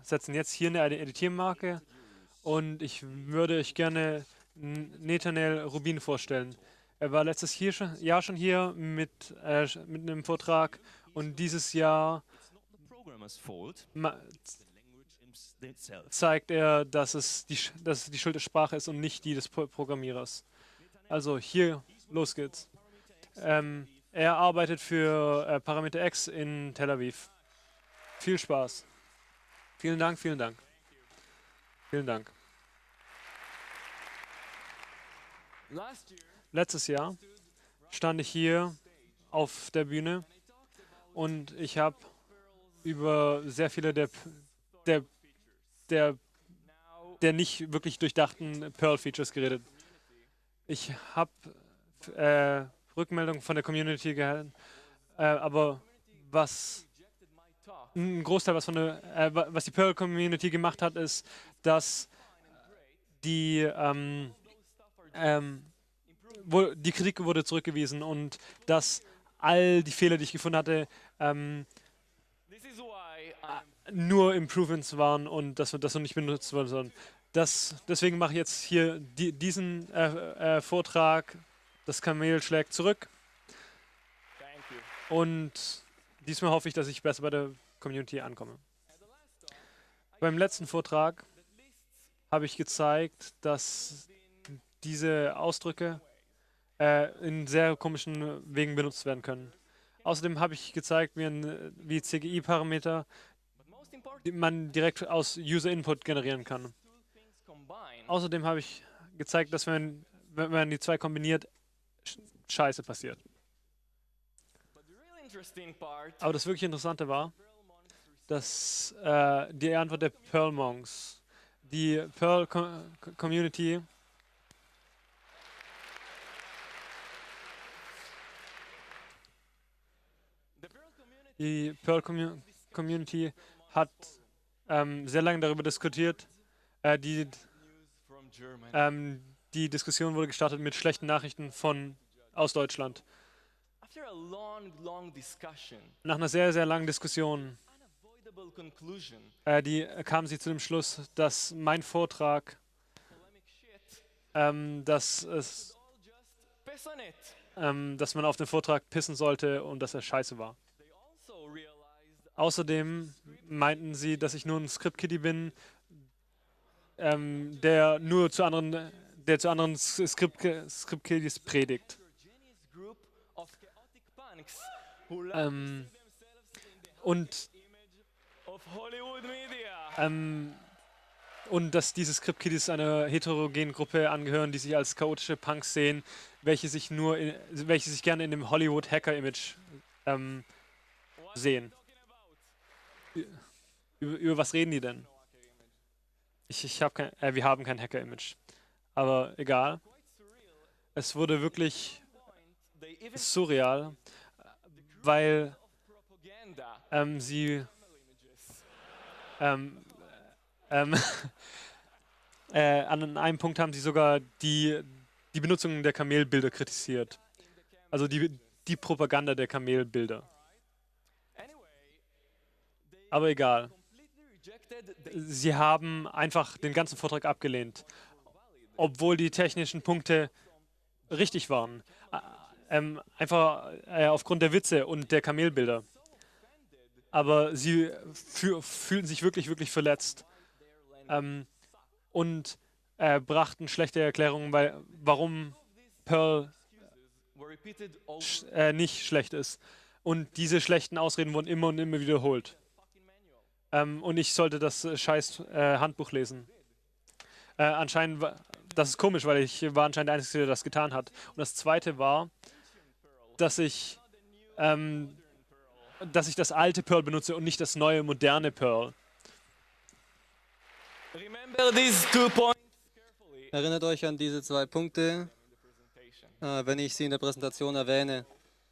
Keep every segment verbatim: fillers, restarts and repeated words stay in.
setzen jetzt hier eine Editiermarke und ich würde euch gerne Nathaniel Rubin vorstellen. Er war letztes hier schon, Jahr schon hier mit, äh, mit einem Vortrag und dieses Jahr zeigt er, dass es, die, dass es die Schuld der Sprache ist und nicht die des Programmierers. Also hier, los geht's. Ähm, er arbeitet für äh, Parameter X in Tel Aviv. Viel Spaß. Vielen Dank, vielen Dank. Vielen Dank. Letztes Jahr stand ich hier auf der Bühne und ich habe über sehr viele der, der, der, der nicht wirklich durchdachten Perl-Features geredet. Ich habe äh, Rückmeldungen von der Community gehalten, äh, aber was ein Großteil, was, von der, äh, was die Perl-Community gemacht hat, ist, dass die, ähm, ähm, wo, die Kritik wurde zurückgewiesen und dass all die Fehler, die ich gefunden hatte, ähm, nur Improvements waren und dass das noch nicht benutzt wurde. Sondern das, deswegen mache ich jetzt hier die, diesen äh, äh, Vortrag. Das Kamel schlägt zurück. Und diesmal hoffe ich, dass ich besser bei der Community ankomme. Beim letzten Vortrag habe ich gezeigt, dass diese Ausdrücke äh, in sehr komischen Wegen benutzt werden können. Außerdem habe ich gezeigt, wie, ein, wie C G I-Parameter man direkt aus User-Input generieren kann. Außerdem habe ich gezeigt, dass wenn, wenn man die zwei kombiniert, Scheiße passiert. Aber das wirklich Interessante war, dass äh, die Antwort der Perl Monks, die Perl Com Community die Perl Com Community hat ähm, sehr lange darüber diskutiert. Äh, die, ähm, die Diskussion wurde gestartet mit schlechten Nachrichten von aus Deutschland. Nach einer sehr, sehr langen Diskussion äh, die, äh, kam sie zu dem Schluss, dass mein Vortrag, ähm, dass, es, ähm, dass man auf den Vortrag pissen sollte und dass er scheiße war. Außerdem meinten sie, dass ich nur ein Script-Kiddie bin, ähm, der nur zu anderen, der zu anderen Script-Kiddies predigt. Ähm, und, ähm, und dass diese Script-Kiddies einer heterogenen Gruppe angehören, die sich als chaotische Punks sehen, welche sich nur, in, welche sich gerne in dem Hollywood-Hacker-Image ähm, sehen. Über, über was reden die denn? Ich, ich hab kein, äh, wir haben kein Hacker-Image. Aber egal. Es wurde wirklich surreal, weil ähm, sie ähm, ähm, äh, an einem Punkt haben sie sogar die, die Benutzung der Kamelbilder kritisiert. Also die, die Propaganda der Kamelbilder. Aber egal. Sie haben einfach den ganzen Vortrag abgelehnt, obwohl die technischen Punkte richtig waren. Ähm, einfach äh, aufgrund der Witze und der Kamelbilder. Aber sie fühlten sich wirklich, wirklich verletzt ähm, und äh, brachten schlechte Erklärungen, weil, warum Perl sch äh, nicht schlecht ist. Und diese schlechten Ausreden wurden immer und immer wiederholt. Ähm, und ich sollte das äh, scheiß äh, Handbuch lesen. Äh, anscheinend, war, das ist komisch, weil ich war anscheinend der Einzige, der das getan hat. Und das Zweite war, dass ich, ähm, dass ich das alte Perl benutze und nicht das neue, moderne Perl. Erinnert euch an diese zwei Punkte, äh, wenn ich sie in der Präsentation erwähne.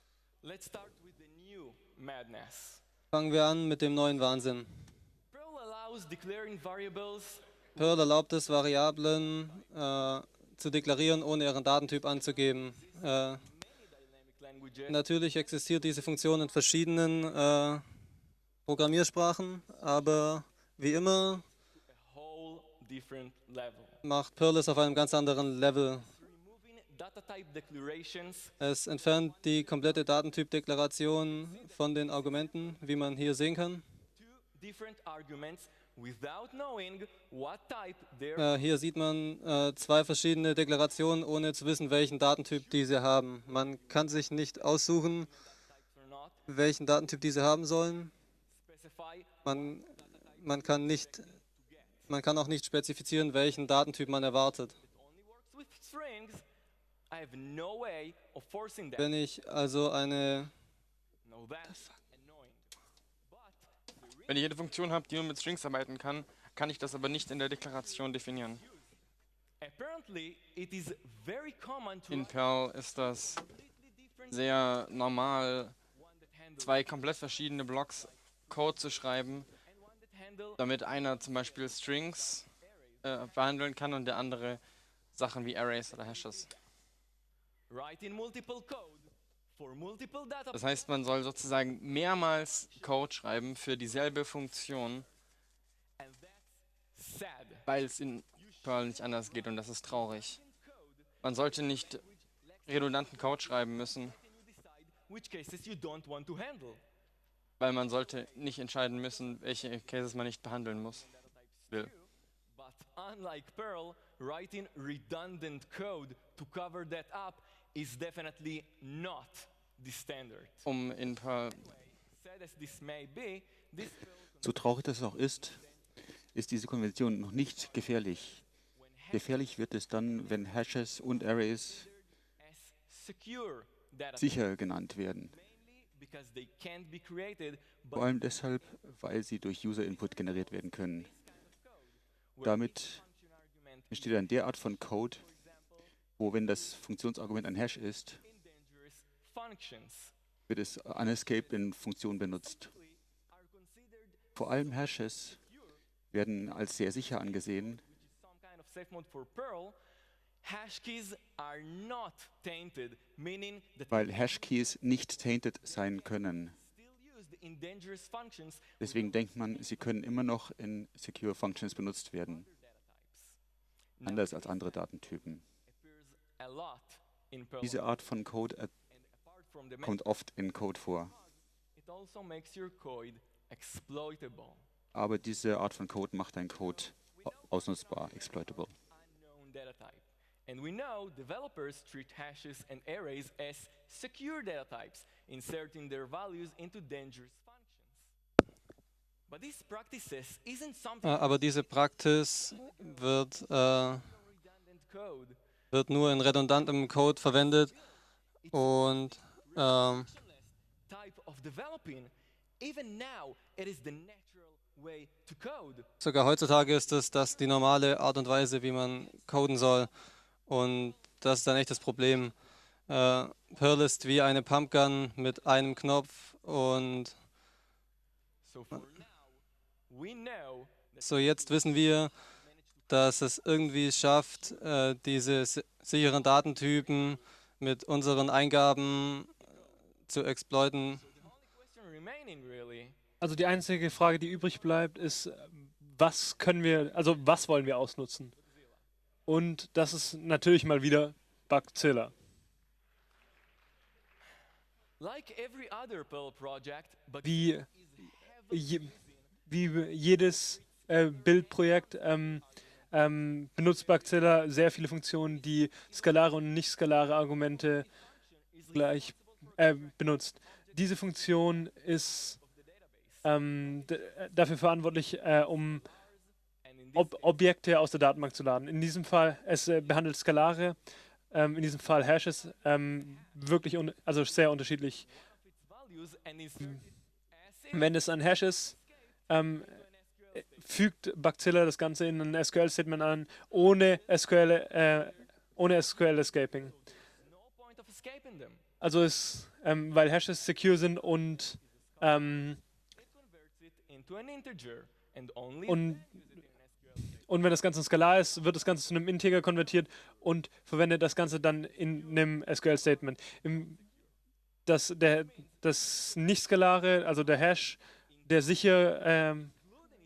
Fangen wir an mit dem neuen Wahnsinn. Perl erlaubt es, Variablen äh, zu deklarieren, ohne ihren Datentyp anzugeben. Äh, natürlich existiert diese Funktion in verschiedenen äh, Programmiersprachen, aber Wie immer a whole different level. macht Perl es auf einem ganz anderen Level. Removing data type declarations Es entfernt die komplette Datentypdeklaration von den Argumenten, wie man hier sehen kann. two different arguments without knowing what type they're Äh, hier sieht man äh, zwei verschiedene Deklarationen, ohne zu wissen, welchen Datentyp diese haben. Man kann sich nicht aussuchen, types or not, welchen Datentyp diese haben sollen. specify Man, man, kann nicht, man kann auch nicht spezifizieren, welchen Datentyp man erwartet. only works with strings. I have no way of forcing them. Wenn ich also eine No, that's annoying. But Wenn ich eine Funktion habe, die nur mit Strings arbeiten kann, kann ich das aber nicht in der Deklaration definieren. apparently it is very common to In write Perl ist das completely different sehr normal, one that handles zwei komplett verschiedene Blocks Code zu schreiben, and one that handle damit einer zum Beispiel Strings äh, behandeln kann und der andere Sachen wie Arrays oder Hashes. write in multiple code for multiple data Das heißt, man soll sozusagen mehrmals Code schreiben für dieselbe Funktion, and that's sad. weil es in Perl nicht anders geht und das ist traurig. Man sollte nicht redundanten Code schreiben müssen, And you decide which cases you don't want to handle. weil man sollte nicht entscheiden müssen, welche Cases man nicht behandeln muss. Will. But unlike Perl, writing redundant code to cover that up is definitely not the standard. Um in Perl Sad as this may be, this Perl So traurig das auch ist, ist diese Konvention noch nicht gefährlich. Gefährlich wird es dann, wenn Hashes und Arrays as secure data sicher genannt werden. mainly because they can't be created Vor but allem deshalb, weil sie durch User-Input generiert werden können. where Damit function argument entsteht dann der Art von Code, wo, wenn das Funktionsargument ein Hash ist, in dangerous functions wird es unescaped in Funktionen benutzt. are considered Vor allem Hashes werden als sehr sicher angesehen, which is some kind of safe mode for Perl. Hash keys are not tainted, meaning that weil Hashkeys nicht tainted sein können. still used in dangerous functions Deswegen denkt man, sie können immer noch in Secure Functions benutzt werden, data types. Now, anders als andere Datentypen. appears a lot in Perl. Diese Art von Code äh, And apart from the kommt oft in Code vor. it also makes your code exploitable. Aber diese Art von Code macht deinen Code au- ausnutzbar, exploitable. Unknown data type. And we know developers treat hashes and arrays as secure data types, inserting their values into dangerous functions. But these practices isn't something Äh, aber diese Praxis wird, äh, redundant code. wird nur in redundantem Code verwendet und ähm, Type of developing. Even now, it is the natural way to code. sogar heutzutage ist es das die normale Art und Weise, wie man coden soll. Und das ist dann echt das Problem. Äh, Perl ist wie eine Pumpgun mit einem Knopf und So for now, we know that so jetzt wissen wir, dass es irgendwie schafft, äh, diese si- sicheren Datentypen mit unseren Eingaben zu exploiten. the only question remaining really Also die einzige Frage, die übrig bleibt, ist, was können wir, also was wollen wir ausnutzen? Und das ist natürlich mal wieder Bugzilla. like every other Perl project, but Wie, is heavily je, wie jedes äh, Bildprojekt ähm, ähm, benutzt Bugzilla sehr viele Funktionen, die skalare und nicht skalare Argumente gleich äh, benutzt. Diese Funktion ist ähm, d- dafür verantwortlich, äh, um and in this Ob Objekte aus der Datenbank zu laden. In diesem Fall, es äh, behandelt Skalare, ähm, in diesem Fall Hashes, ähm, wirklich, un also sehr unterschiedlich. its values and insert it as is Wenn es ein Hash ist, ähm, äh, fügt Bugzilla das Ganze in ein S Q L-Statement an, ohne S Q L, äh, ohne S Q L-Escaping. no point of escaping them. Also es, ähm, weil Hashes secure sind und, ähm, It converts it into an integer and only und then uses it in an S Q L statement. Und wenn das Ganze ein Skalar ist, wird das Ganze zu einem Integer konvertiert und verwendet das Ganze dann in einem S Q L-Statement. Das, der, das Nicht-Skalare, also der Hash, der sicher, ähm, Including its data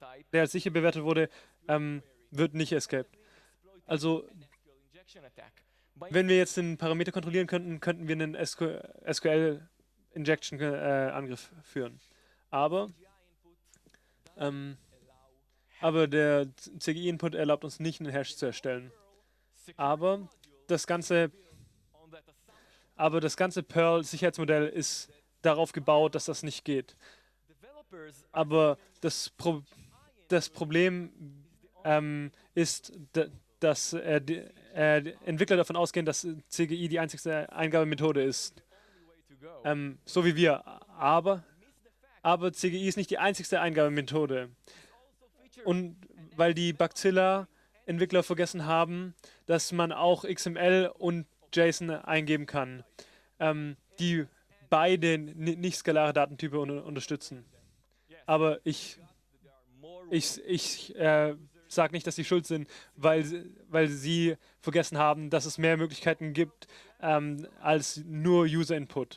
der als sicher bewertet wurde, ähm, wird nicht escaped. Also, wenn wir jetzt den Parameter kontrollieren könnten, könnten wir einen S Q L-Injection-Angriff führen. Aber, ähm, aber der C G I-Input erlaubt uns nicht, einen Hash zu erstellen. Aber das ganze, aber das ganze Perl-Sicherheitsmodell ist darauf gebaut, dass das nicht geht. Aber das, Pro das Problem ähm, ist, dass äh, die, äh, die Entwickler davon ausgehen, dass C G I die einzigste Eingabemethode ist. Ähm, so wie wir. Aber, aber C G I ist nicht die einzigste Eingabemethode. Und weil die Bugzilla-Entwickler vergessen haben, dass man auch X M L und JSON eingeben kann, ähm, die beide nicht skalare Datentypen un unterstützen. Aber ich, ich, ich äh, sage nicht, dass sie schuld sind, weil, weil sie vergessen haben, dass es mehr Möglichkeiten gibt ähm, als nur User-Input.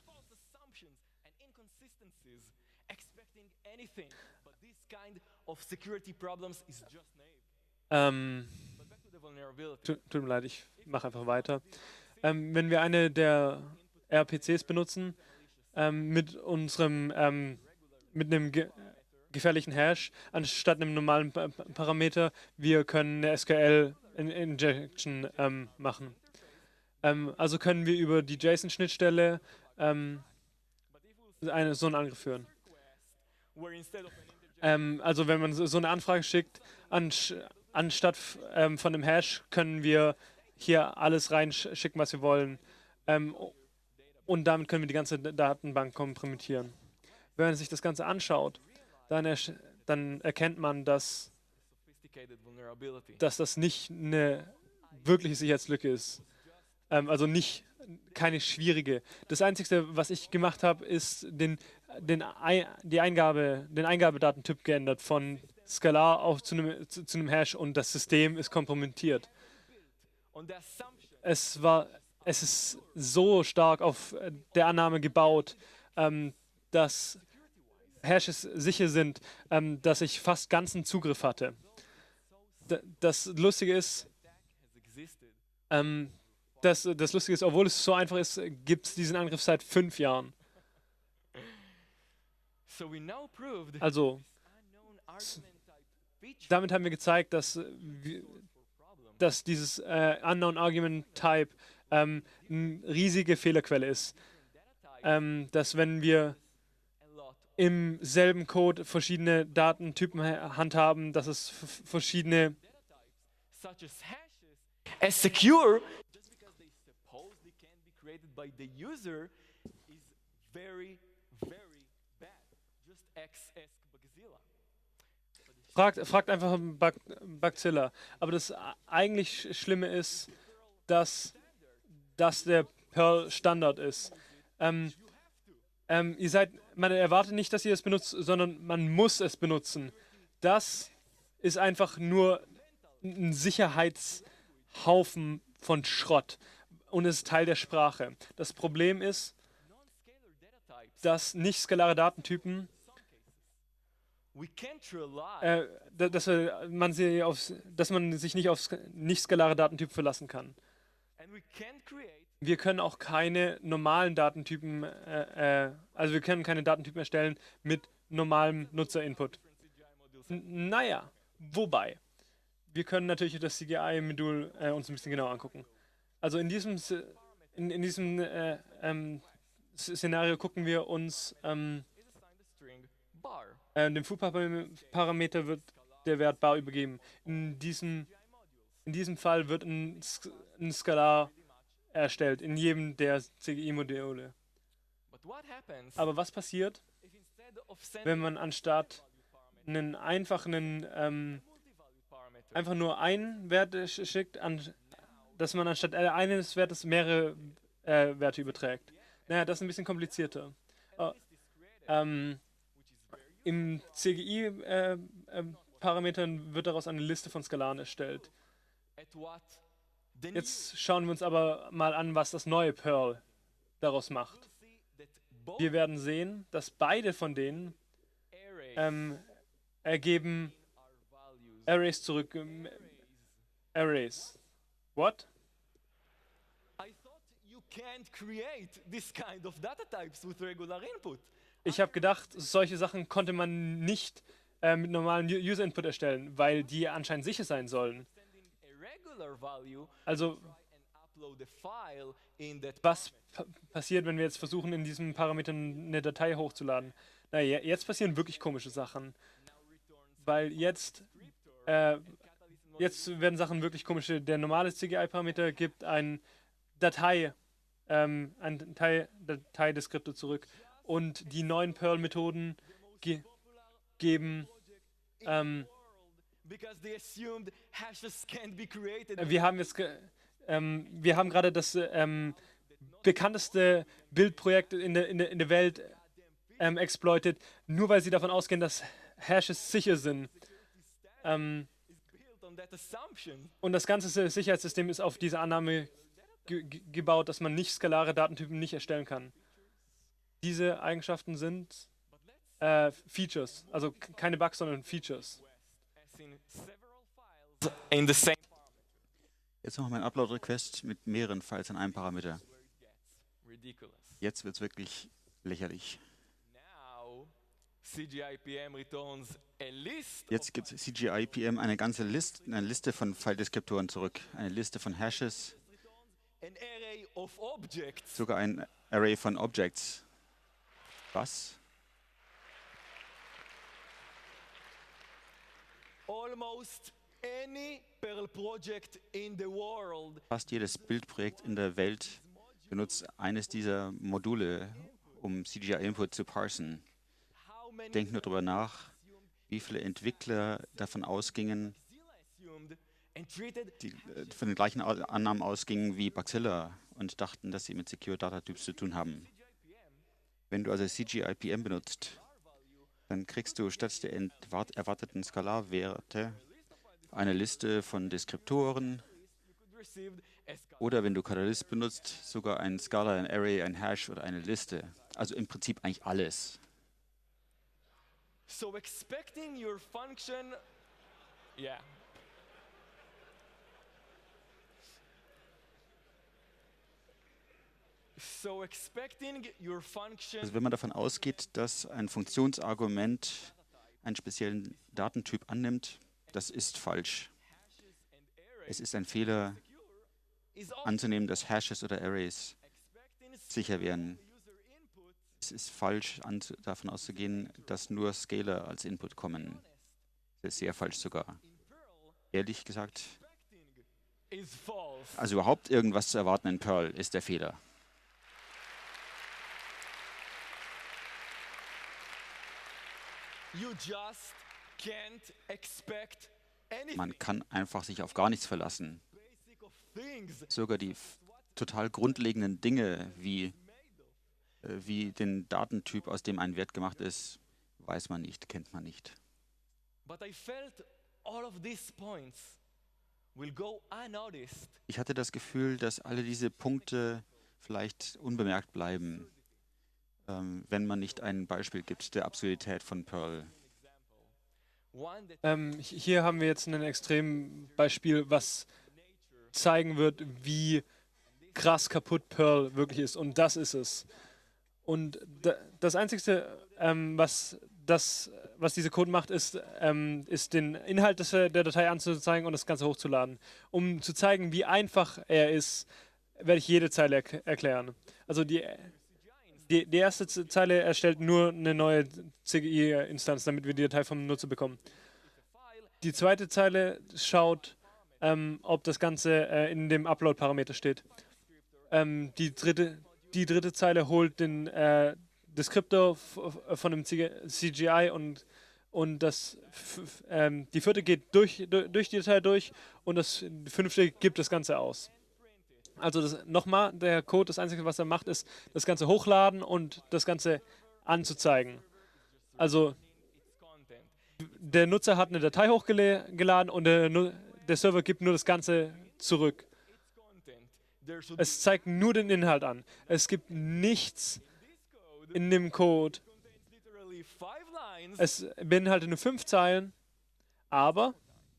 Ähm, tut, tut mir leid, ich mache einfach weiter. Ähm, wenn wir eine der R P Cs benutzen, ähm, mit unserem, ähm, mit einem ge gefährlichen Hash, anstatt einem normalen pa Parameter, wir können eine S Q L-Injection ähm, machen. Ähm, also können wir über die JSON-Schnittstelle ähm, eine, so einen Angriff führen. Ähm, also wenn man so, so eine Anfrage schickt, ansch anstatt ähm, von einem Hash, können wir hier alles reinschicken, was wir wollen. Ähm, und damit können wir die ganze Datenbank kompromittieren. Wenn man sich das Ganze anschaut, dann, er dann erkennt man, dass, dass das nicht eine wirkliche Sicherheitslücke ist. Ähm, also nicht keine schwierige. Das Einzige, was ich gemacht habe, ist den, den, die Eingabe, den Eingabedatentyp geändert von Skalar auf zu einem, zu, zu einem Hash und das System ist kompromittiert. Es war, es ist so stark auf der Annahme gebaut, ähm, dass Hashes sicher sind, ähm, dass ich fast ganzen Zugriff hatte. D das Lustige ist, ähm, das, das Lustige ist, obwohl es so einfach ist, gibt es diesen Angriff seit fünf Jahren. Also, damit haben wir gezeigt, dass, dass dieses äh, Unknown Argument Type ähm, eine riesige Fehlerquelle ist. Ähm, dass wenn wir im selben Code verschiedene Datentypen handhaben, dass es verschiedene as secure just because they supposedly can be created by the user is very, very bad. Just ask Bugzilla. Fragt, fragt einfach Bug, Bugzilla. Aber das eigentlich Schlimme ist, dass das der Perl-Standard ist. Ähm, ähm, ihr seid, man erwartet nicht, dass ihr es benutzt, sondern man muss es benutzen. Das ist einfach nur ein Sicherheitshaufen von Schrott und es ist Teil der Sprache. Das Problem ist, dass nicht skalare Datentypen Äh, dass, man sie aufs, dass man sich nicht auf nicht skalare Datentypen verlassen kann. Wir können auch keine normalen Datentypen, äh, äh, also wir können keine Datentypen erstellen mit normalem Nutzerinput. N naja, wobei, wir können natürlich das C G I-Modul äh, uns ein bisschen genauer angucken. Also in diesem, in, in diesem äh, ähm, Szenario gucken wir uns ähm, Äh, dem Foo-Parameter wird der Wert bar übergeben. In diesem, in diesem Fall wird ein, ein Skalar erstellt, in jedem der C G I-Module. Aber was passiert, wenn man anstatt einen einfachen, ähm, einfach nur einen Wert schickt, an, dass man anstatt eines Wertes mehrere äh, Werte überträgt? Naja, das ist ein bisschen komplizierter. Oh, ähm, Im C G I-Parametern äh, äh, wird daraus eine Liste von Skalaren erstellt. Jetzt schauen wir uns aber mal an, was das neue Perl daraus macht. Wir werden sehen, dass beide von denen ähm, ergeben Arrays zurück. ähm, Arrays. What? I thought you can't create this kind of data types with regular input. Ich habe gedacht, solche Sachen konnte man nicht äh, mit normalem U- User-Input erstellen, weil die anscheinend sicher sein sollen. Sending a regular value, Also and upload a file in that was pa passiert, wenn wir jetzt versuchen, in diesem Parameter eine Datei hochzuladen? Naja, jetzt passieren wirklich komische Sachen, weil jetzt, äh, jetzt werden Sachen wirklich komische. Der normale C G I-Parameter gibt ein Datei, ähm, ein Datei, Dateideskriptor zurück und die neuen Perl-Methoden ge geben ähm, because they assumed hashes can't be created. wir haben jetzt ge ähm, wir haben gerade das ähm, bekannteste Bildprojekt in der, in der, in der Welt ähm, exploited, nur weil sie davon ausgehen, dass Hashes sicher sind. Ähm, Built on that assumption. und das ganze Sicherheitssystem ist auf diese Annahme ge ge gebaut, dass man nicht skalare Datentypen nicht erstellen kann. Diese Eigenschaften sind äh, Features, also keine Bugs, sondern Features. As in several files in the same Jetzt noch mein Upload-Request mit mehreren Files an einem Parameter. ridiculous. Jetzt wird es wirklich lächerlich. Now C G I P M returns a list Jetzt gibt C G I P M eine ganze Liste, eine Liste von File-Deskriptoren zurück. Eine Liste von Hashes, an array of objects. sogar ein Array von Objects. Was? Almost any Perl project in the world Fast jedes Bildprojekt in der Welt benutzt eines dieser Module, um C G I-Input zu parsen. how many Denk nur darüber nach, wie viele Entwickler davon ausgingen, Mozilla assumed and treated die äh, von den gleichen Au- Annahmen ausgingen wie Baxilla und dachten, dass sie mit Secure Data Types zu tun haben. Wenn du also C G I P M benutzt, dann kriegst du statt der entwart- erwarteten Skalarwerte eine Liste von Deskriptoren you could receive a scal- oder wenn du Catalyst benutzt, sogar ein Scala, ein Array, ein Hash oder eine Liste. Also im Prinzip eigentlich alles. So expecting your function, yeah. So expecting your function Also wenn man davon ausgeht, dass ein Funktionsargument einen speziellen Datentyp annimmt, das ist falsch. Es ist ein Fehler is also anzunehmen, dass Hashes oder Arrays expecting sicher wären. user input Es ist falsch, anzu- davon auszugehen, dass nur Scalar als Input kommen. Das ist sehr falsch sogar. in Perl Ehrlich gesagt, expecting is false. also überhaupt irgendwas zu erwarten in Perl ist der Fehler. You just can't expect anything Man kann einfach sich auf gar nichts verlassen. basic of things Sogar die f- total grundlegenden Dinge, wie, äh, wie den Datentyp, aus dem ein Wert gemacht ist, weiß man nicht, kennt man nicht. But I felt all of these points will go unnoticed Ich hatte das Gefühl, dass alle diese Punkte vielleicht unbemerkt bleiben, ähm, wenn man nicht ein Beispiel gibt der Absurdität von Perl. one that Ähm, hi- hier haben wir jetzt ein Extrembeispiel, was zeigen wird, wie krass kaputt Perl wirklich ist. Und das ist es. Und da, das Einzige, ähm, was, das, was dieser Code macht, ist, ähm, ist den Inhalt des, der Datei anzuzeigen und das Ganze hochzuladen. Um zu zeigen, wie einfach er ist, werde ich jede Zeile erk erklären. Also die, die, die erste Z- Zeile erstellt nur eine neue C G I-Instanz, damit wir die Datei vom Nutzer bekommen. Die zweite Zeile schaut, ähm, ob das Ganze äh, in dem Upload-Parameter steht. Ähm, die, dritte, die dritte Zeile holt den äh, Deskriptor f- f- von dem C G I und, und das, f- f- ähm, die vierte geht durch, durch, durch die Datei durch und das fünfte gibt das Ganze aus. Also das, nochmal, der Code, das Einzige, was er macht, ist das Ganze hochladen und das Ganze anzuzeigen. Also its content. der Nutzer hat eine Datei hochgeladen und der, Nu- der Server gibt nur das Ganze zurück. Its content. There should Es zeigt nur den Inhalt an. Es gibt nichts in dem Code. contains literally five lines Es beinhaltet nur fünf Zeilen, aber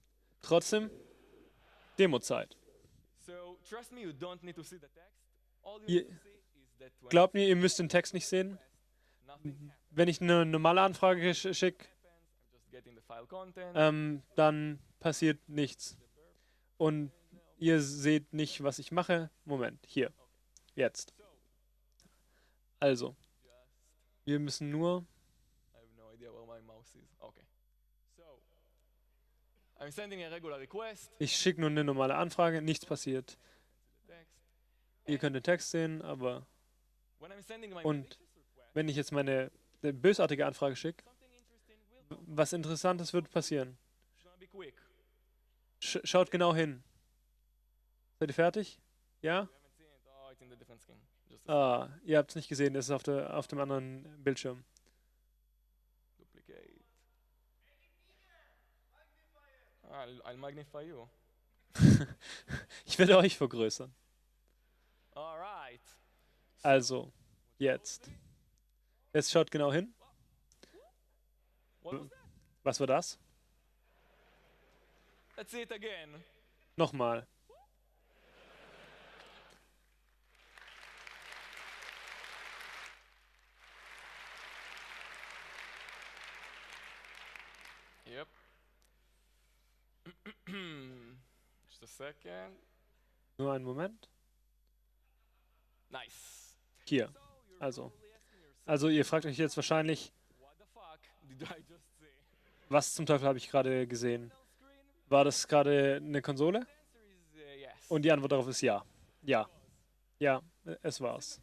Trotzdem, Demozeit. So trust me, you don't need to see the text. All you Ihr, need to see is that when glaubt mir, ihr müsst den Text nicht sehen. nothing happens, Wenn ich eine normale Anfrage sch schicke, I'm just getting the file content. ähm, dann passiert nichts. Und ihr seht nicht, was ich mache. Moment, hier, jetzt. Also, wir müssen nur, I have no idea where my mouse is. Okay. So I'm sending a regular request. ich schicke nur eine normale Anfrage, nichts passiert. Text. Ihr könnt den Text sehen, aber When I'm sending my Und malicious request, wenn ich jetzt meine äh, bösartige Anfrage schicke, something interesting will w- happen. was Interessantes wird passieren. It's gonna be quick. Sch schaut genau hin. Seid ihr fertig? Ja? You haven't seen it. Oh, it's in the different skin. Just a Ah, ihr habt es nicht gesehen, es ist auf, der, auf dem anderen Bildschirm. duplicate. Ah, I'll, I'll magnify you. Ich werde euch vergrößern. All right. Also, jetzt. Jetzt schaut genau hin. What was that? Was war das? Let's see it again. Nochmal. Yep. Just a second. Nur einen Moment. Nice. Hier. Also. Also, ihr fragt euch jetzt wahrscheinlich, What the fuck did I just say? was zum Teufel habe ich gerade gesehen? War das gerade eine Konsole? Answer is uh, yes. Und die Antwort darauf ist ja. Ja. Ja, äh, es war's.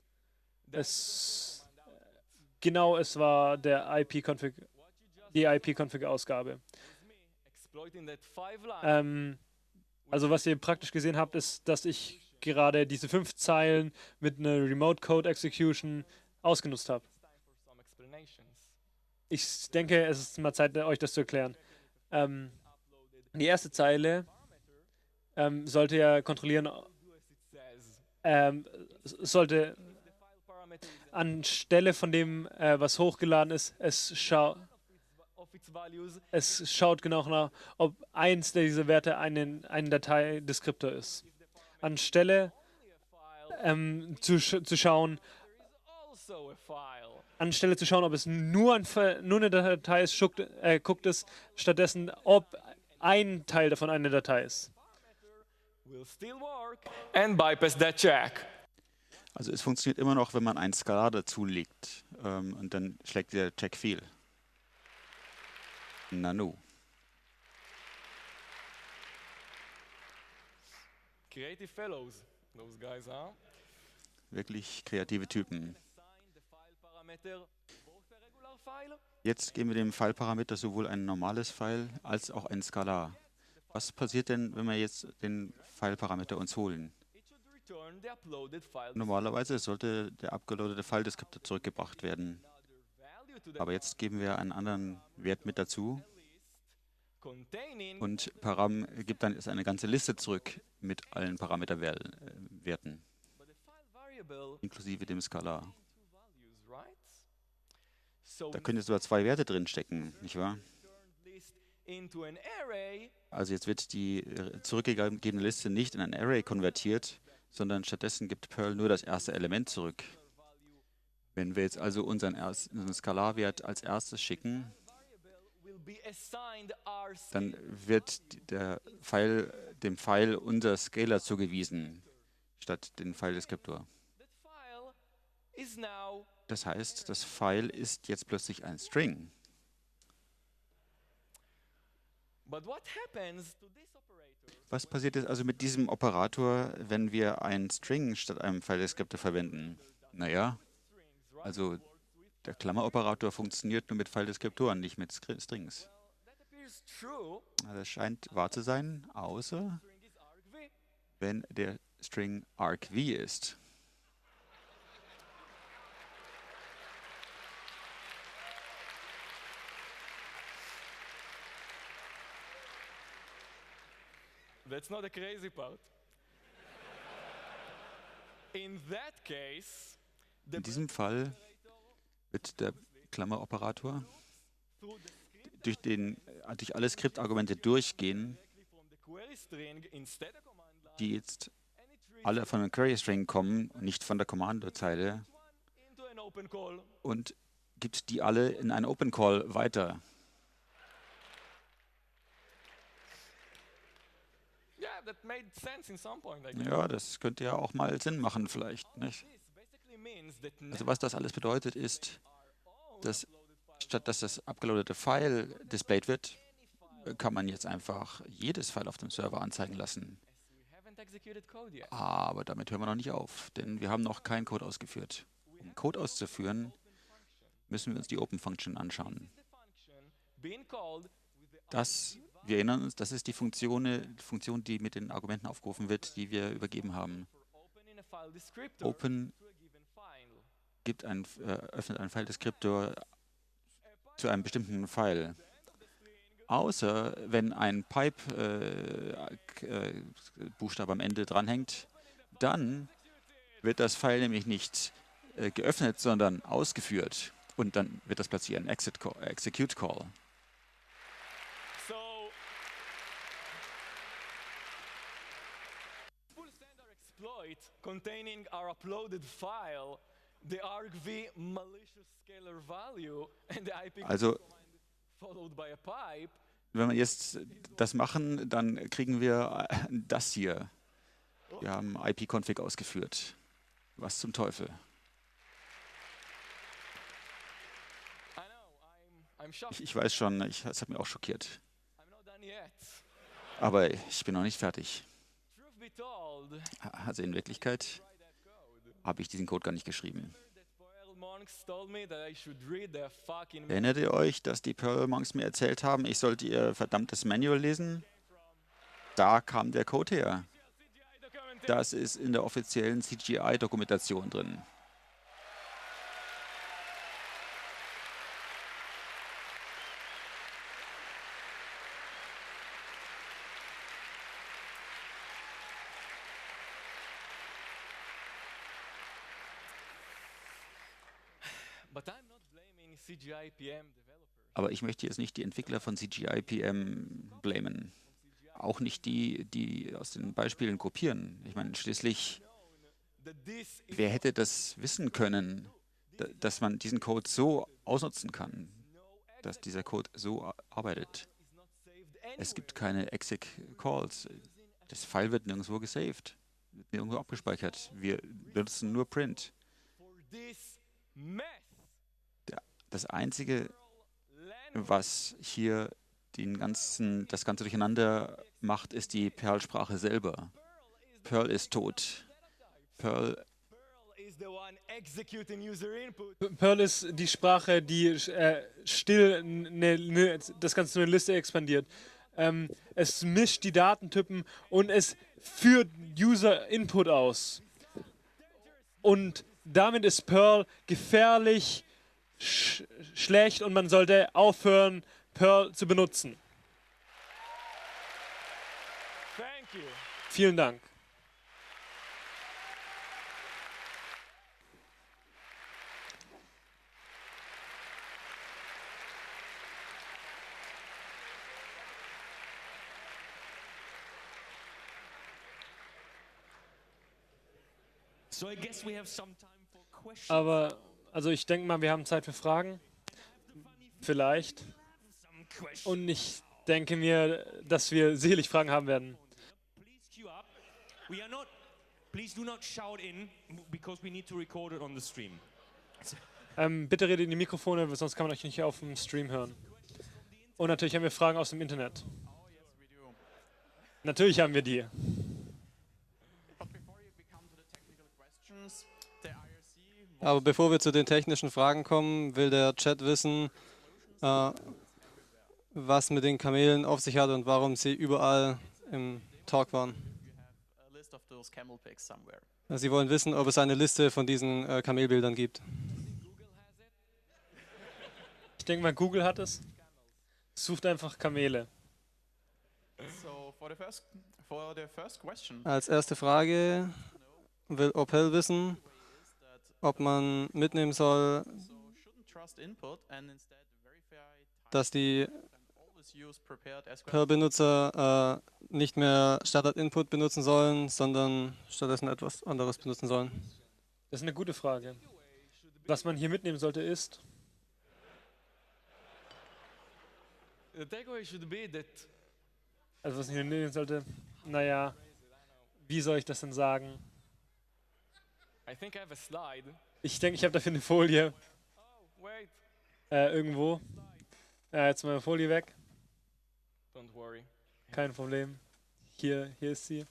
Es, genau, es war der I P-Config, die I P-Config-Ausgabe. Exploiting that five line. Ähm, also was ihr praktisch gesehen habt, ist, dass ich gerade diese fünf Zeilen mit einer Remote Code Execution ausgenutzt habe. It's time for some explanations. Ich denke, es ist mal Zeit, euch das zu erklären. Ähm, die erste Zeile ähm, sollte ja kontrollieren, Do as it says. ähm, s- sollte The file parameter is anstelle von dem, äh, was hochgeladen ist, es, schau of its values. es schaut genau nach, ob eins dieser Werte einen, ein Dateideskriptor ist. Anstelle Only a file. ähm, zu, sch zu schauen, There is also a file. anstelle zu schauen, ob es nur, ein, Ver- nur eine Datei ist, schuckt, äh, guckt es stattdessen, ob ein Teil davon eine Datei ist. Will still work and bypass that check. Also es funktioniert immer noch, wenn man ein Skalar dazulegt ähm, und dann schlägt der Check fehl. Nanu. Creative fellows, those guys, huh? Wirklich kreative Typen. Assign the file parameter both a regular file. Jetzt geben wir dem File-Parameter sowohl ein normales File als auch ein Skalar. Was passiert denn, wenn wir jetzt den File-Parameter uns holen? It should return the uploaded file. Normalerweise sollte der abgeloadete File-Deskriptor zurückgebracht werden. Value to the Aber jetzt geben wir einen anderen Wert mit dazu list containing und Param gibt dann jetzt eine ganze Liste zurück mit allen Parameterwerten, but the file variable inklusive dem Skalar. two values, right? So Da können jetzt sogar zwei Werte drin stecken, nicht wahr? returned list into an array. Also jetzt wird die äh, zurückgegebene Liste nicht in ein Array konvertiert, sondern stattdessen gibt Perl nur das erste Element zurück. Wenn wir jetzt also unseren, erst, unseren Skalarwert als erstes schicken, Variable will be assigned R dann wird der Pfeil, dem Pfeil unser Scalar zugewiesen, statt den Pfeildeskriptor. That file is now Das heißt, das Pfeil ist jetzt plötzlich ein String. But what happens to this operator? Was passiert jetzt also mit diesem Operator, wenn wir ein String statt einem Pfeildeskriptor verwenden? Naja, Strings, right? also der Klammeroperator funktioniert nur mit Pfeildeskriptoren, nicht mit Skri- Strings. That appears true. Na, Das scheint wahr zu sein, außer String is argv. wenn der String argv ist. That's not the crazy part. In that case, the In diesem Fall wird der Klammeroperator through the script durch, den, äh, durch alle Skriptargumente durchgehen, die jetzt alle von einem Query String kommen, nicht von der Kommandozeile, und gibt die alle in einen Open Call weiter. Ja, das könnte ja auch mal Sinn machen vielleicht, nicht? Also was das alles bedeutet ist, dass statt dass das abgeloadete File displayed wird, kann man jetzt einfach jedes File auf dem Server anzeigen lassen. Aber damit hören wir noch nicht auf, denn wir haben noch keinen Code ausgeführt. Um Code auszuführen, müssen wir uns die Open Function anschauen. Das, wir erinnern uns, das ist die Funktion, Funktion, die mit den Argumenten aufgerufen wird, die wir übergeben haben. Open gibt ein, äh, öffnet einen File-Deskriptor zu einem bestimmten File. Außer wenn ein Pipe-Buchstabe äh, am Ende dranhängt, dann wird das File nämlich nicht äh, geöffnet, sondern ausgeführt. Und dann wird das plötzlich ein Exit Call, Execute Call. So, full standard exploit containing our uploaded file, the argv malicious scalar value, and the I P Also, followed by a pipe. Wenn wir jetzt das machen, dann kriegen wir das hier. Wir haben I P-Config ausgeführt. Was zum Teufel? Ich, ich weiß schon, ich, das hat mich auch schockiert. Aber ich bin noch nicht fertig. Also in Wirklichkeit habe ich diesen Code gar nicht geschrieben. Erinnert ihr euch, dass die Perl Monks mir erzählt haben, ich sollte ihr verdammtes Manual lesen? Da kam der Code her. Das ist in der offiziellen C G I-Dokumentation drin. Aber ich möchte jetzt nicht die Entwickler von C G I P M blamen. Auch nicht die, die aus den Beispielen kopieren. Ich meine, schließlich, wer hätte das wissen können, dass man diesen Code so ausnutzen kann, dass dieser Code so arbeitet? Es gibt keine exec Calls. Das File wird nirgendwo gesaved, wird nirgendwo abgespeichert. Wir benutzen nur Print. Das Einzige, was hier den ganzen, das Ganze durcheinander macht, ist die Perl-Sprache selber. Perl ist tot. Perl, Perl ist die Sprache, die äh, still ne, ne, das Ganze nur in Liste expandiert. Ähm, es mischt die Datentypen und es führt User-Input aus. Und damit ist Perl gefährlich, sch schlecht, und man sollte aufhören, Perl zu benutzen. Vielen Dank. So I guess we have some time for questions. Aber, also ich denke mal, wir haben Zeit für Fragen. Vielleicht. Und ich denke mir, dass wir sicherlich Fragen haben werden. Please queue up. We are not. Please do not shout in because we need to record it on the stream. Ähm, bitte redet in die Mikrofone, sonst kann man euch nicht auf dem Stream hören. Und natürlich haben wir Fragen aus dem Internet. Natürlich haben wir die. Aber bevor wir zu den technischen Fragen kommen, will der Chat wissen, äh, was mit den Kamelen auf sich hat und warum sie überall im Talk waren. Sie wollen wissen, ob es eine Liste von diesen äh, Kamelbildern gibt. Ich denke mal, Google hat es. Sucht einfach Kamele. Als erste Frage will Opel wissen, ob man mitnehmen soll, dass die Perl-Benutzer äh, nicht mehr Standard Input benutzen sollen, sondern stattdessen etwas anderes benutzen sollen? Das ist eine gute Frage. Was man hier mitnehmen sollte ist, The takeaway should be that also was man hier mitnehmen sollte, naja, wie soll ich das denn sagen? I think I have a slide. Ich denke, ich habe dafür eine Folie Oh, wait. äh, irgendwo. Äh, jetzt meine Folie weg. Don't worry. Kein Problem. Hier, hier ist sie.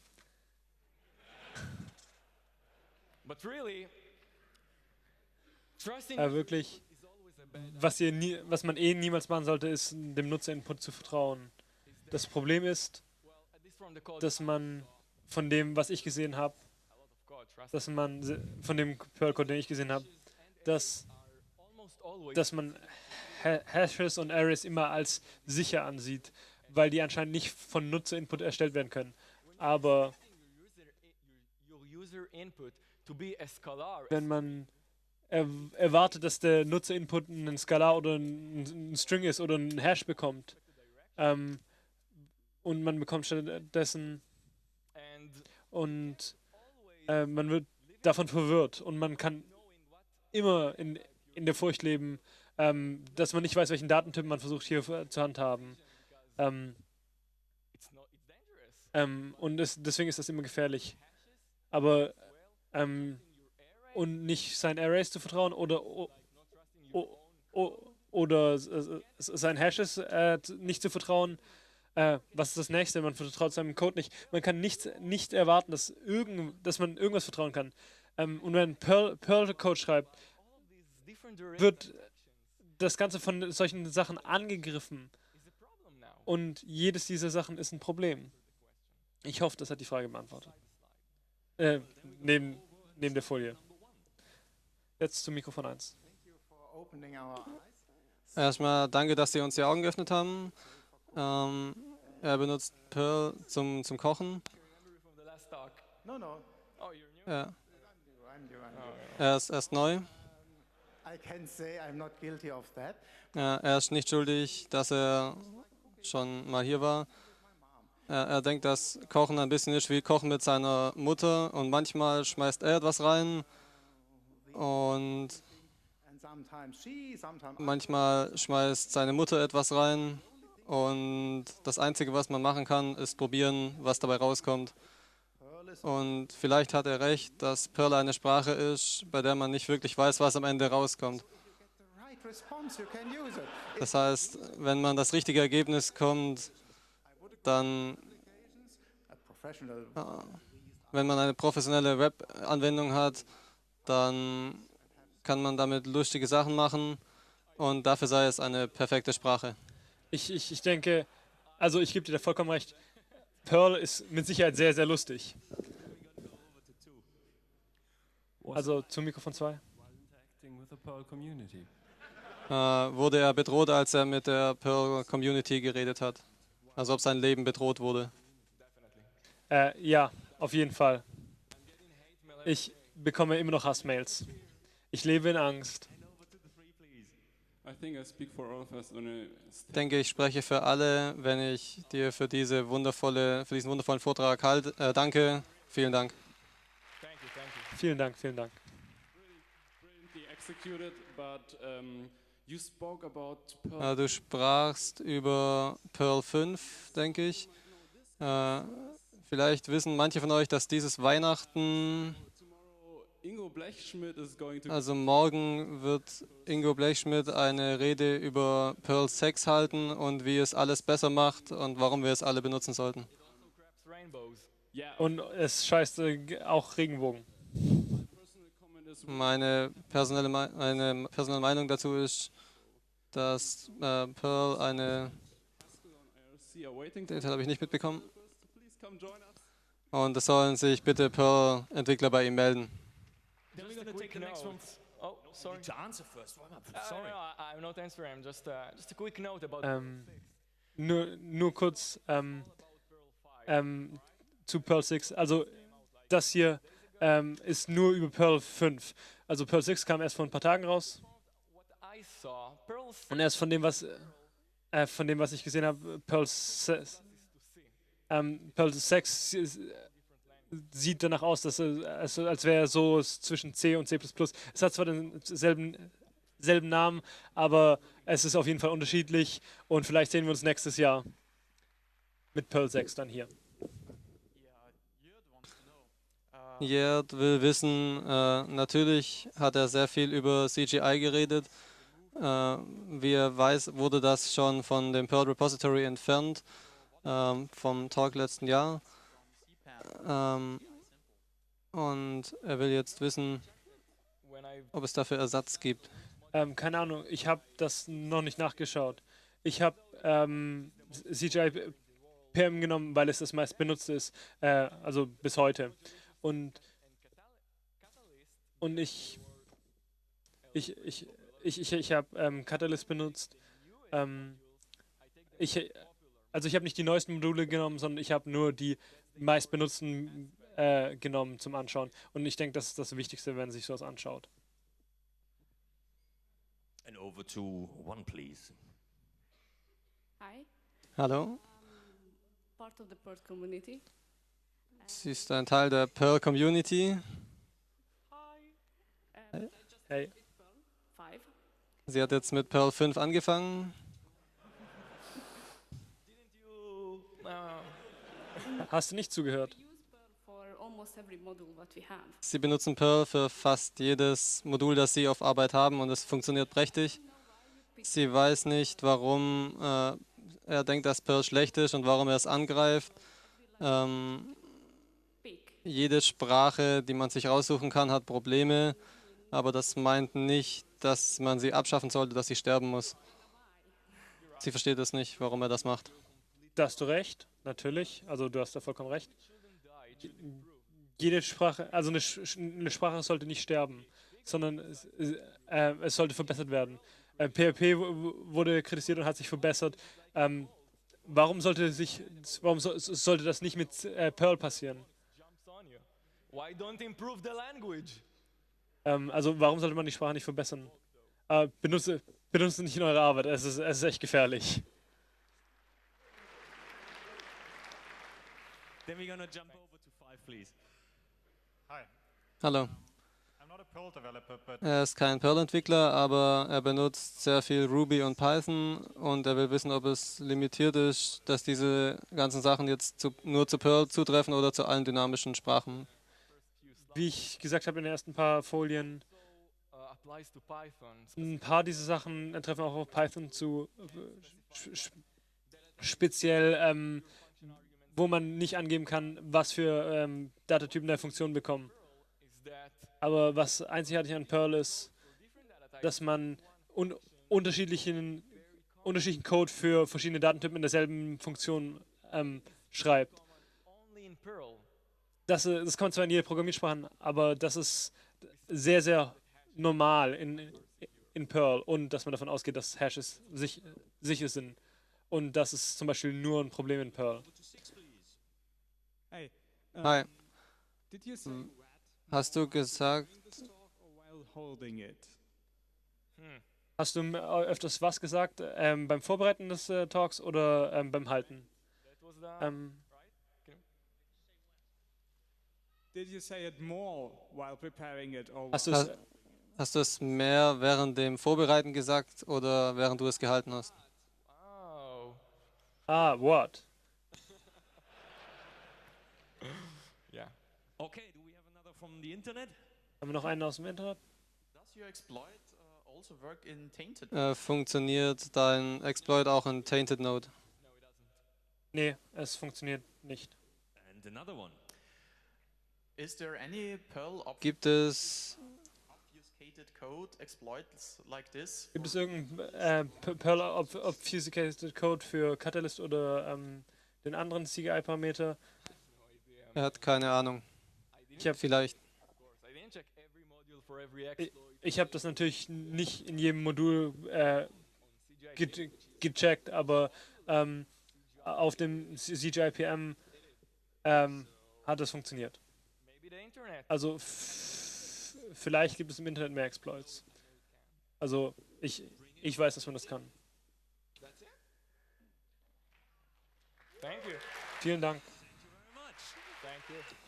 But really, trusting Äh, wirklich, is always a bad was, ihr nie, was man eh niemals machen sollte, ist dem Nutzerinput zu vertrauen. Das Problem ist, well, at least from the code, dass man von dem, was ich gesehen habe, a lot of code, trust dass man se- von dem Perl-Code, den ich gesehen habe, dass, are almost always dass man Ha- Hashes und Arrays immer als sicher ansieht, weil die anscheinend nicht von Nutzerinput erstellt werden können. Aber your user, i- your, your user input to be a scalar. wenn man er erwartet, dass der Nutzerinput ein Skalar oder ein, ein String ist oder ein Hash bekommt, ähm, und man bekommt stattdessen And und äh, man wird davon verwirrt und man kann immer in, in der Furcht leben, ähm, dass man nicht weiß, welchen Datentyp man versucht hier f- zu handhaben. Ähm, it's not it's dangerous. ähm, und es, deswegen ist das immer gefährlich. Aber ähm, und nicht seinen Arrays zu vertrauen oder o, o, o, oder s- s- s- seinen Hashes äh, t- nicht zu vertrauen. Äh, was ist das nächste? Man vertraut seinem Code nicht. Man kann nicht, nicht erwarten, dass, irgend, dass man irgendwas vertrauen kann. Ähm, und wenn Perl, Perl Code schreibt, All these different wird das Ganze von solchen Sachen angegriffen. is a problem now. Und jedes dieser Sachen ist ein Problem. Ich hoffe, das hat die Frage beantwortet. Äh, neben, neben der Folie. Jetzt zum Mikrofon eins. Opening our Erstmal danke, dass Sie uns die Augen geöffnet haben. Ähm, er benutzt Perl zum, zum Kochen. Remember from the last talk. No, no, Oh, you're new? Ja, I'm new, I'm new. er ist erst neu. I can say I'm not guilty of that. Ja, er ist nicht schuldig, dass er schon mal hier war. Er, er denkt, dass Kochen ein bisschen ist wie Kochen mit seiner Mutter und manchmal schmeißt er etwas rein und And sometimes she, sometimes I. manchmal schmeißt seine Mutter etwas rein und das Einzige, was man machen kann, ist probieren, was dabei rauskommt. Perl is Und vielleicht hat er recht, dass Perl eine Sprache ist, bei der man nicht wirklich weiß, was am Ende rauskommt. the right response, you can use it. Das heißt, wenn man das richtige Ergebnis kommt, dann, A professional wenn man eine professionelle Web-Anwendung hat, dann kann man damit lustige Sachen machen und dafür sei es eine perfekte Sprache. Ich, ich, ich denke, also ich gebe dir da vollkommen recht. Perl ist mit Sicherheit sehr, sehr lustig. Also zum Mikrofon zwei. Interacting with the Perl community. Äh, wurde er bedroht, als er mit der Perl-Community geredet hat? Also ob sein Leben bedroht wurde? Äh, ja, auf jeden Fall. Ich bekomme immer noch Hassmails. Ich lebe in Angst. I think I speak for all of us on a Ich denke, ich spreche für alle, wenn ich dir für, diese wundervolle, für diesen wundervollen Vortrag halt, äh, danke. Vielen Dank. Thank you, thank you. Vielen Dank, vielen Dank. brilliantly executed, but um, you spoke about Perl. Äh, du sprachst über Perl fünf, denke ich. Äh, vielleicht wissen manche von euch, dass dieses Weihnachten, Tomorrow, Ingo Blechschmidt is going to also morgen, wird Ingo Blechschmidt eine Rede über Perl sechs halten und wie es alles besser macht und warum wir es alle benutzen sollten. Craps rainbows. yeah. Und es scheißt äh, auch Regenbogen. personal comment is Meine personelle, Mei- meine personelle Meinung dazu ist, dass äh, Perl eine, I see are waiting. den Teil habe ich nicht mitbekommen, Please come join us. und es sollen sich bitte Perl-Entwickler bei ihm melden. Then we're Just a going to quick take the next one. note. Oh, sorry. To answer first. Well, I'm Uh, sorry. No, I, I'm not answering. I'm just, uh, just a quick note about Ähm, nur, nur kurz ähm, ähm, zu Perl sechs. Also das hier ähm, ist nur über Perl fünf. Also Perl sechs kam erst vor ein paar Tagen raus. what I saw. Perl Und erst von dem, was äh, von dem, was ich gesehen habe, Perl sechs, to see. Ähm, Perl sechs sieht danach aus, dass es, als wäre so zwischen C und C plus plus. Es hat zwar denselben selben Namen, aber es ist auf jeden Fall unterschiedlich und vielleicht sehen wir uns nächstes Jahr mit Perl sechs dann hier. Jerd will wissen, äh, natürlich hat er sehr viel über C G I geredet. Äh, wie er weiß, wurde das schon von dem Perl Repository entfernt, ähm, vom Talk letzten Jahr. Ähm, und er will jetzt wissen, ob es dafür Ersatz gibt. Ähm, keine Ahnung, ich habe das noch nicht nachgeschaut. Ich habe ähm, C G I P M genommen, weil es das meist benutzte ist, äh, also bis heute. Und, und ich, ich, ich, ich, ich, ich habe ähm, Catalyst benutzt. Ähm, ich, also ich habe nicht die neuesten Module genommen, sondern ich habe nur die meist benutzten äh, genommen zum Anschauen. Und ich denke, das ist das Wichtigste, wenn man sich sowas anschaut. And over to one, please. Hi. Hallo, Part of the Perl community. sie ist ein Teil der Perl Community. Um, Hey. Five. Sie hat jetzt mit Perl fünf angefangen. Hast du nicht zugehört? We use Perl for almost every module what we have. Sie benutzen Perl für fast jedes Modul, das sie auf Arbeit haben und es funktioniert prächtig. Sie weiß nicht, warum äh, er denkt, dass Perl schlecht ist und warum er es angreift. Ähm, Pick. jede Sprache, die man sich raussuchen kann, hat Probleme, aber das meint nicht, dass man sie abschaffen sollte, dass sie sterben muss. Sie versteht es nicht, warum er das macht. Da hast du recht, natürlich. Also du hast da vollkommen recht. Jede Sprache, also eine, Sch- eine Sprache sollte nicht sterben, sondern es, äh, es sollte verbessert werden. Äh, P H P wu- wurde kritisiert und hat sich verbessert. Ähm, warum sollte sich, warum so, sollte das nicht mit äh, Perl passieren? Jumps on you. Why don't improve the language? Ähm, also warum sollte man die Sprache nicht verbessern? Äh, benutze, benutze nicht in eurer Arbeit. Es ist, es ist echt gefährlich. Then we're gonna jump over to five, please. Hi, Hallo. I'm not a Perl developer, but Er ist kein Perl-Entwickler, aber er benutzt sehr viel Ruby und Python und er will wissen, ob es limitiert ist, dass diese ganzen Sachen jetzt zu, nur zu Perl zutreffen oder zu allen dynamischen Sprachen. Wie ich gesagt habe in den ersten paar Folien, Uh, applies to Python. ein paar dieser Sachen treffen auch auf Python zu, äh, sch- sch- speziell, ähm, wo man nicht angeben kann, was für ähm, Datatypen der Funktion bekommen. Is that Aber was einzigartig an Perl ist, different data types dass man un unterschiedlichen, unterschiedlichen Code für verschiedene Datentypen in derselben Funktion ähm, schreibt. only in Perl? Das, äh, das kommt zwar in jede Programmiersprache an, aber das ist sehr, sehr normal in, in Perl und dass man davon ausgeht, dass Hashes sich, sicher sind. Und das ist zum Beispiel nur ein Problem in Perl. Hey, uh, Hi, did you say Hm. rat hast du gesagt, while the talk or while holding it? Hmm. Hast du m- öfters was gesagt ähm, beim Vorbereiten des äh, Talks oder ähm, beim Halten? That was the Ähm, Did you say it more while preparing it or hast du hast, es hast du es mehr während dem Vorbereiten gesagt oder während du es gehalten hast? oh Ah, what? yeah. Okay, do we have another from the internet? Haben wir noch einen aus dem Internet? Does your exploit uh, also work in tainted? Äh, funktioniert dein Exploit auch in Tainted Node? Nee, es funktioniert nicht. And another one. Is there any Perl Gibt es obfuscated code exploits like this? Gibt es irgendeinen äh, P- Perl ob- Obfuscated Code für Catalyst oder ähm, den anderen C G I-Parameter? Er hat keine Ahnung. Ich habe Vielleicht. Of course, I didn't check every module for every ich, exploit. ich hab das natürlich nicht in jedem Modul äh, on C G I. ge gecheckt, aber ähm, auf dem C G I P M ähm, hat es funktioniert. Maybe the internet. Also f- vielleicht gibt es im Internet mehr Exploits. Also ich, ich weiß, dass man das kann. Thank you. Vielen Dank. Thank you.